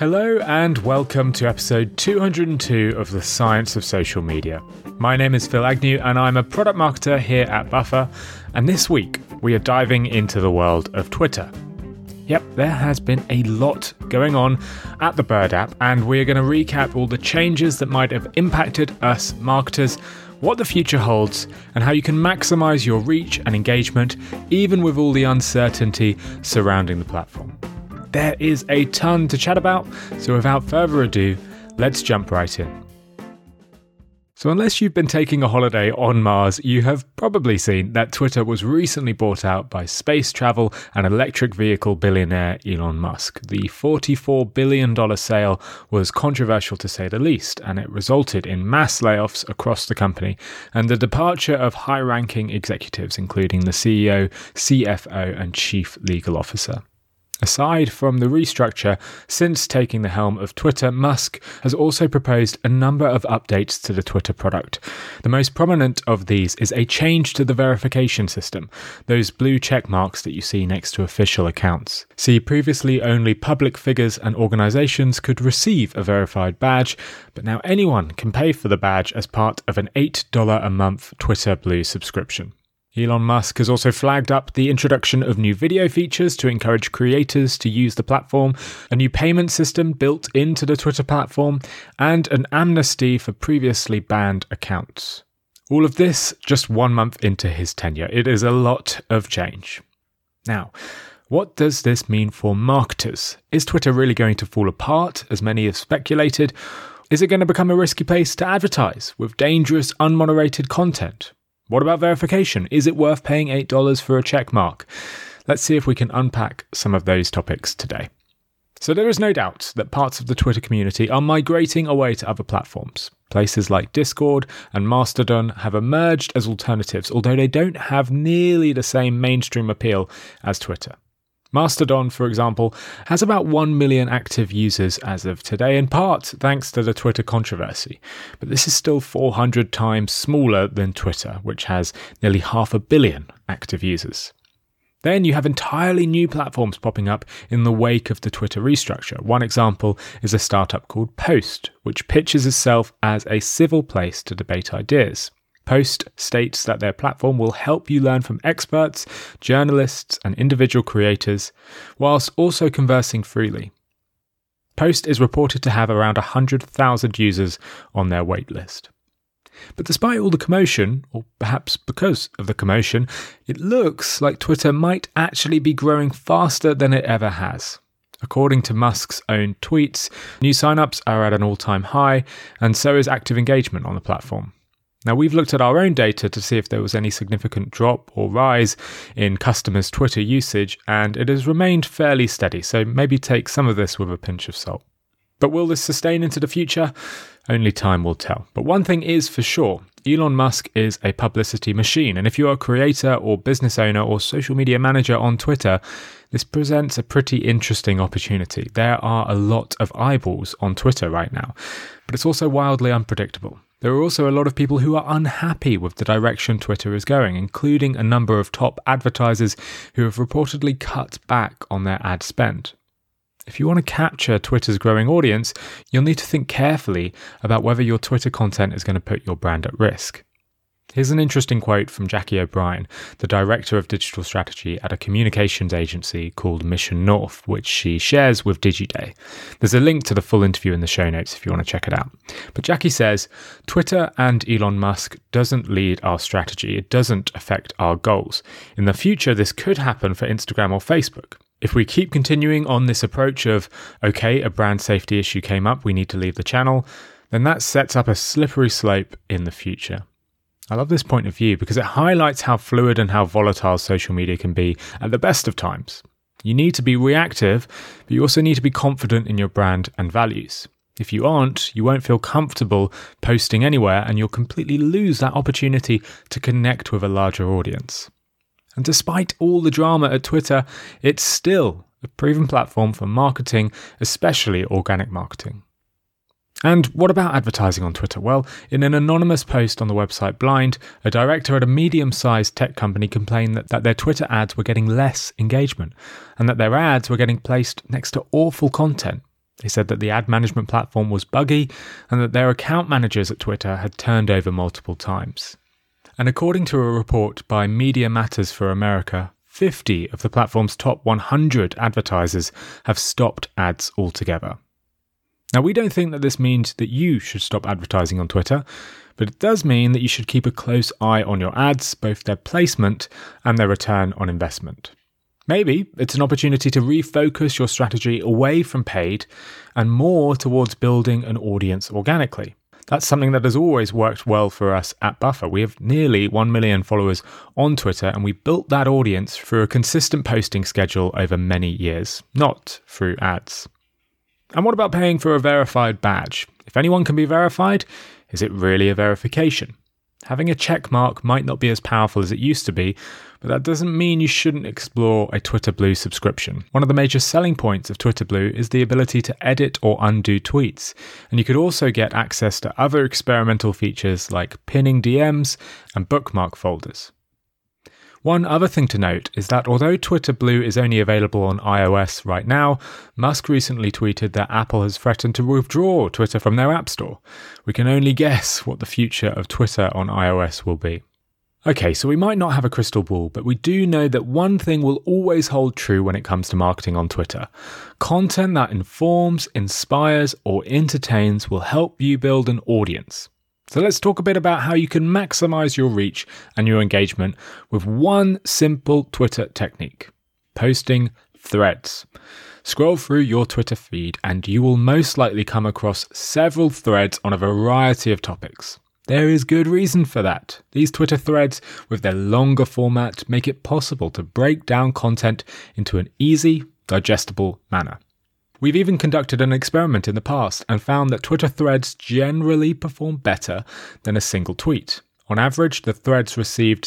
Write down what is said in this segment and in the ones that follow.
Hello and welcome to episode 202 of The Science of Social Media. My name is Phil Agnew and I'm a product marketer here at Buffer, and this week we are diving into the world of Twitter. Yep, there has been a lot going on at the Bird app, and we're going to recap all the changes that might have impacted us marketers, what the future holds, and how you can maximize your reach and engagement even with all the uncertainty surrounding the platform. There is a ton to chat about, so without further ado, let's jump right in. So unless you've been taking a holiday on Mars, you have probably seen that Twitter was recently bought out by space travel and electric vehicle billionaire Elon Musk. The $44 billion sale was controversial to say the least, and it resulted in mass layoffs across the company and the departure of high-ranking executives, including the CEO, CFO, and Chief Legal Officer. Aside from the restructure, since taking the helm of Twitter, Musk has also proposed a number of updates to the Twitter product. The most prominent of these is a change to the verification system, those blue check marks that you see next to official accounts. See, previously only public figures and organizations could receive a verified badge, but now anyone can pay for the badge as part of an $8 a month Twitter Blue subscription. Elon Musk has also flagged up the introduction of new video features to encourage creators to use the platform, a new payment system built into the Twitter platform, and an amnesty for previously banned accounts. All of this just 1 month into his tenure. It is a lot of change. Now, what does this mean for marketers? Is Twitter really going to fall apart, as many have speculated? Is it going to become a risky place to advertise with dangerous, unmoderated content? What about verification? Is it worth paying $8 for a check mark? Let's see if we can unpack some of those topics today. So there is no doubt that parts of the Twitter community are migrating away to other platforms. Places like Discord and Mastodon have emerged as alternatives, although they don't have nearly the same mainstream appeal as Twitter. Mastodon, for example, has about 1 million active users as of today, in part thanks to the Twitter controversy. But this is still 400 times smaller than Twitter, which has nearly 500 million active users. Then you have entirely new platforms popping up in the wake of the Twitter restructure. One example is a startup called Post, which pitches itself as a civil place to debate ideas. Post states that their platform will help you learn from experts, journalists, and individual creators, whilst also conversing freely. Post is reported to have around 100,000 users on their waitlist. But despite all the commotion, or perhaps because of the commotion, it looks like Twitter might actually be growing faster than it ever has. According to Musk's own tweets, new signups are at an all-time high, and so is active engagement on the platform. Now, we've looked at our own data to see if there was any significant drop or rise in customers' Twitter usage, and it has remained fairly steady, so maybe take some of this with a pinch of salt. But will this sustain into the future? Only time will tell. But one thing is for sure, Elon Musk is a publicity machine, and if you are a creator or business owner or social media manager on Twitter, this presents a pretty interesting opportunity. There are a lot of eyeballs on Twitter right now, but it's also wildly unpredictable. There are also a lot of people who are unhappy with the direction Twitter is going, including a number of top advertisers who have reportedly cut back on their ad spend. If you want to capture Twitter's growing audience, you'll need to think carefully about whether your Twitter content is going to put your brand at risk. Here's an interesting quote from Jackie O'Brien, the director of digital strategy at a communications agency called Mission North, which she shares with DigiDay. There's a link to the full interview in the show notes if you want to check it out. But Jackie says, Twitter and Elon Musk doesn't lead our strategy. It doesn't affect our goals. In the future, this could happen for Instagram or Facebook. If we keep continuing on this approach of, okay, a brand safety issue came up, we need to leave the channel, then that sets up a slippery slope in the future. I love this point of view because it highlights how fluid and how volatile social media can be at the best of times. You need to be reactive, but you also need to be confident in your brand and values. If you aren't, you won't feel comfortable posting anywhere and you'll completely lose that opportunity to connect with a larger audience. And despite all the drama at Twitter, it's still a proven platform for marketing, especially organic marketing. And what about advertising on Twitter? Well, in an anonymous post on the website Blind, a director at a medium-sized tech company complained that their Twitter ads were getting less engagement and that their ads were getting placed next to awful content. They said that the ad management platform was buggy and that their account managers at Twitter had turned over multiple times. And according to a report by Media Matters for America, 50 of the platform's top 100 advertisers have stopped ads altogether. Now, we don't think that this means that you should stop advertising on Twitter, but it does mean that you should keep a close eye on your ads, both their placement and their return on investment. Maybe it's an opportunity to refocus your strategy away from paid and more towards building an audience organically. That's something that has always worked well for us at Buffer. We have nearly 1 million followers on Twitter, and we built that audience through a consistent posting schedule over many years, not through ads. And what about paying for a verified badge? If anyone can be verified, is it really a verification? Having a check mark might not be as powerful as it used to be, but that doesn't mean you shouldn't explore a Twitter Blue subscription. One of the major selling points of Twitter Blue is the ability to edit or undo tweets, and you could also get access to other experimental features like pinning DMs and bookmark folders. One other thing to note is that although Twitter Blue is only available on iOS right now, Musk recently tweeted that Apple has threatened to withdraw Twitter from their App Store. We can only guess what the future of Twitter on iOS will be. Okay, so we might not have a crystal ball, but we do know that one thing will always hold true when it comes to marketing on Twitter. Content that informs, inspires, or entertains will help you build an audience. So let's talk a bit about how you can maximize your reach and your engagement with one simple Twitter technique: posting threads. Scroll through your Twitter feed and you will most likely come across several threads on a variety of topics. There is good reason for that. These Twitter threads, with their longer format, make it possible to break down content into an easy, digestible manner. We've even conducted an experiment in the past and found that Twitter threads generally perform better than a single tweet. On average, the threads received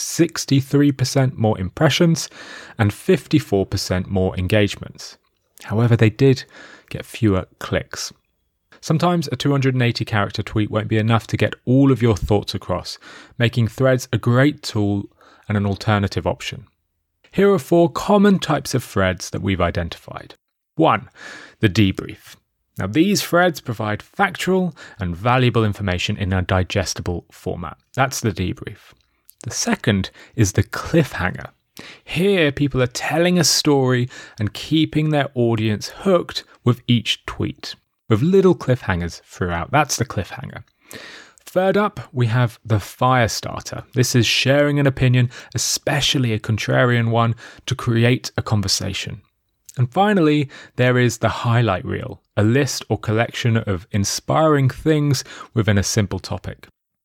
63% more impressions and 54% more engagements. However, they did get fewer clicks. Sometimes a 280-character tweet won't be enough to get all of your thoughts across, making threads a great tool and an alternative option. Here are 4 common types of threads that we've identified. 1. The debrief. Now, these threads provide factual and valuable information in a digestible format. That's the debrief. The second is the cliffhanger. Here, people are telling a story and keeping their audience hooked with each tweet, with little cliffhangers throughout. That's the cliffhanger. Third up, we have the fire starter. This is sharing an opinion, especially a contrarian one, to create a conversation. And finally, there is the highlight reel, a list or collection of inspiring things within a simple topic.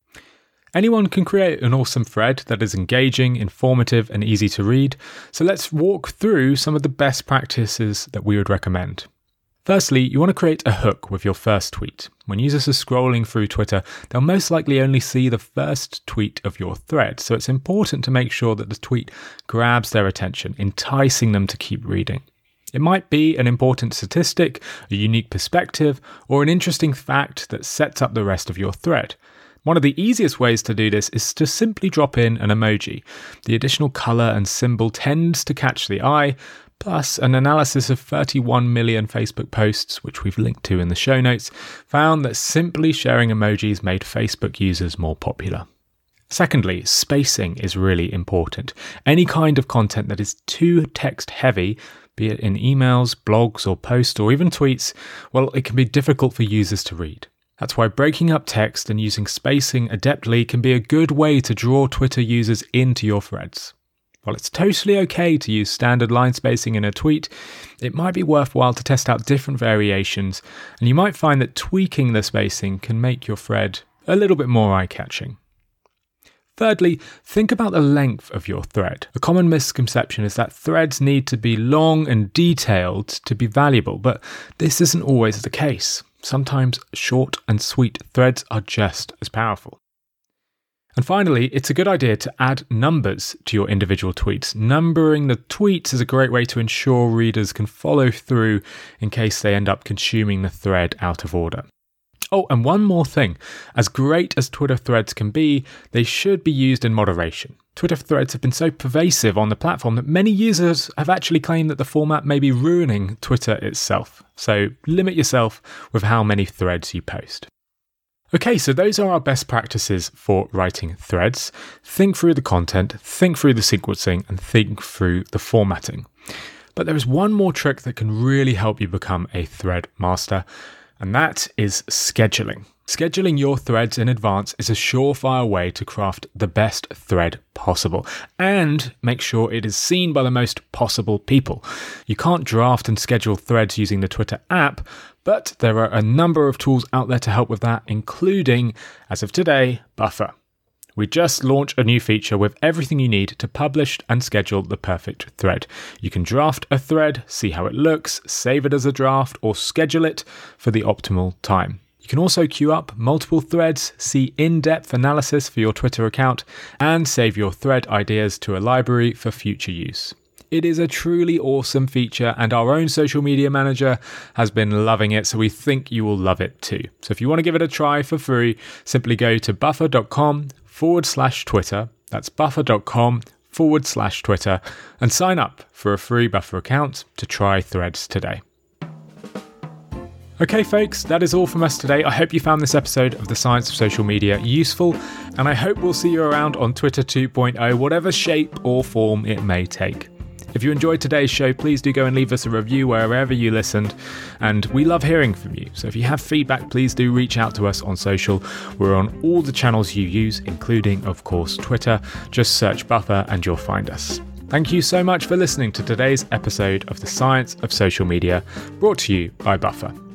Anyone can create an awesome thread that is engaging, informative, and easy to read, so let's walk through some of the best practices that we would recommend. Firstly, you want to create a hook with your first tweet. When users are scrolling through Twitter, they'll most likely only see the first tweet of your thread, so it's important to make sure that the tweet grabs their attention, enticing them to keep reading. It might be an important statistic, a unique perspective, or an interesting fact that sets up the rest of your thread. One of the easiest ways to do this is to simply drop in an emoji. The additional colour and symbol tends to catch the eye, plus an analysis of 31 million Facebook posts, which we've linked to in the show notes, found that simply sharing emojis made Facebook users more popular. Secondly, spacing is really important. Any kind of content that is too text-heavy, be it in emails, blogs or posts or even tweets, well, it can be difficult for users to read. That's why breaking up text and using spacing adeptly can be a good way to draw Twitter users into your threads. While it's totally okay to use standard line spacing in a tweet, it might be worthwhile to test out different variations, and you might find that tweaking the spacing can make your thread a little bit more eye-catching. Thirdly, think about the length of your thread. A common misconception is that threads need to be long and detailed to be valuable, but this isn't always the case. Sometimes short and sweet threads are just as powerful. And finally, it's a good idea to add numbers to your individual tweets. Numbering the tweets is a great way to ensure readers can follow through in case they end up consuming the thread out of order. Oh, and one more thing. As great as Twitter threads can be, they should be used in moderation. Twitter threads have been so pervasive on the platform that many users have actually claimed that the format may be ruining Twitter itself. So limit yourself with how many threads you post. Okay, so those are our best practices for writing threads. Think through the content, think through the sequencing, and think through the formatting. But there is one more trick that can really help you become a thread master, and that is scheduling. Scheduling your threads in advance is a surefire way to craft the best thread possible and make sure it is seen by the most possible people. You can't draft and schedule threads using the Twitter app, but there are a number of tools out there to help with that, including, as of today, Buffer. We just launched a new feature with everything you need to publish and schedule the perfect thread. You can draft a thread, see how it looks, save it as a draft, or schedule it for the optimal time. You can also queue up multiple threads, see in-depth analysis for your Twitter account, and save your thread ideas to a library for future use. It is a truly awesome feature, and our own social media manager has been loving it, so we think you will love it too. So if you want to give it a try for free, simply go to buffer.com/Twitter. That's buffer.com/Twitter and sign up for a free Buffer account to try threads today. Okay, folks, that is all from us today. I hope you found this episode of The Science of Social Media useful, and I hope we'll see you around on Twitter 2.0, whatever shape or form it may take. If you enjoyed today's show, please do go and leave us a review wherever you listened, and we love hearing from you. So if you have feedback, please do reach out to us on social. We're on all the channels you use, including, of course, Twitter. Just search Buffer and you'll find us. Thank you so much for listening to today's episode of The Science of Social Media, brought to you by Buffer.